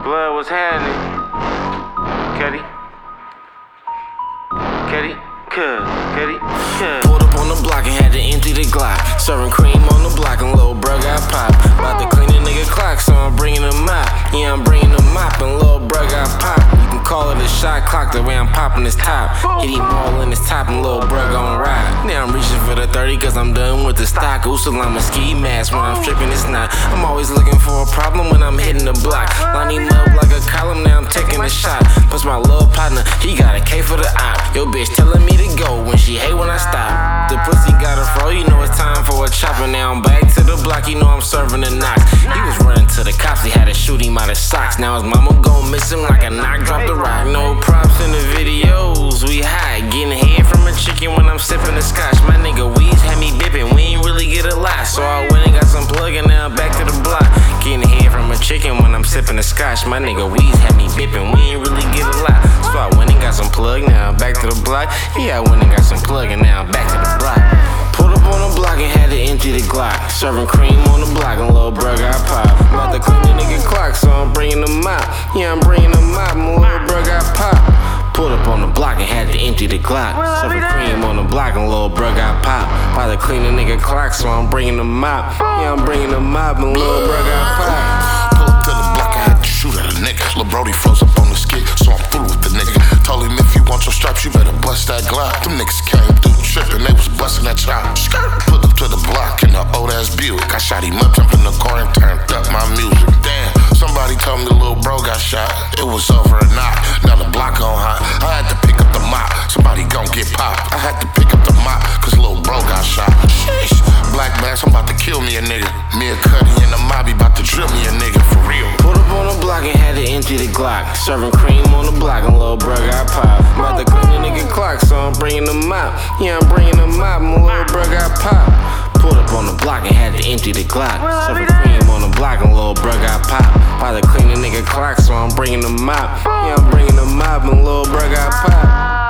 Blood, what's happening? Cuddy. Pulled up on the block and had to empty the Glock. Serving cream on the block and little bro got pop. About to clean a nigga clock, so I'm bringing a mop. Yeah, I'm bringing a mop and little bro got pop. You can call it a shot clock the way I'm popping his top. Hit him all in his top and little bro gon' ride. Now I'm reaching for the 30 cause I'm done with the stock. Usalama ski mask when I'm stripping it's not. I'm always looking for a problem when I'm hitting the block. Line him up like a column, now I'm taking a shot. Plus my little partner, he got a K for the op. Yo bitch telling me to go when she hate when I stop. The pussy got a fro, you know it's time for a chopper. Now I'm back to the block, you know I'm serving the knocks. He was running to the cops, he had to shoot him out of socks. Now his mama gon' miss him like a knock, drop the rock. No props in the videos, we high. Getting head from a chicken when I'm sipping the scotch. My nigga Weez had me bipping, we ain't really get a lot. So I went and got some plug and now I'm back to the block. Getting head from a chicken when I'm sipping the scotch. My nigga Weez had me bipping, we ain't really get a lot. So I went and got some plug, now I'm back to the block. Yeah, I went and got some plug and now I'm back to the block. Pulled up on the block and had to empty the Glock. Serving cream on the block and little bro got pop. About to clean the nigga clock, so I'm bringing the mop. Yeah, I'm bringing the mop and little bro got pop. Pulled up on the block and had to empty the Glock. Serving cream on the block and little bro got pop. About to clean the nigga clock, so I'm bringing the mop. Yeah, I'm bringing the mop and little bro got pop. Pull up to the block, I had to shoot at a nigga. Lil' Brody froze up on the skit, so I'm through with the nigga. Told him if you want your stripes, you better bust that Glock. Them niggas came through trippin', they was bustin' that chop. Put up to the block in the old ass Buick. I shot him up, jumped in the car and turned up my music. Damn, somebody told me the little bro got shot. It was over or not, now the block on hot. I had to pick up the mop, somebody gon' get popped. I had to pick up the mop, cause little bro got shot. Sheesh, black mask, I'm about to kill me a nigga. Me and Cuddy and the mobby about to drill me a nigga for real. Pulled up on the block and had to empty the Glock. Serving cream on the block and little bro got pop. About to clean the nigga clock, so I'm bringing the mop. Yeah, I'm bringing the mop and little bro got pop. Pulled up on the block and had to empty the Glock. Serving cream on the block and little bro got pop. About to clean the nigga clock, so I'm bringing the mop. Yeah, I'm bringing the mop and little bro got pop.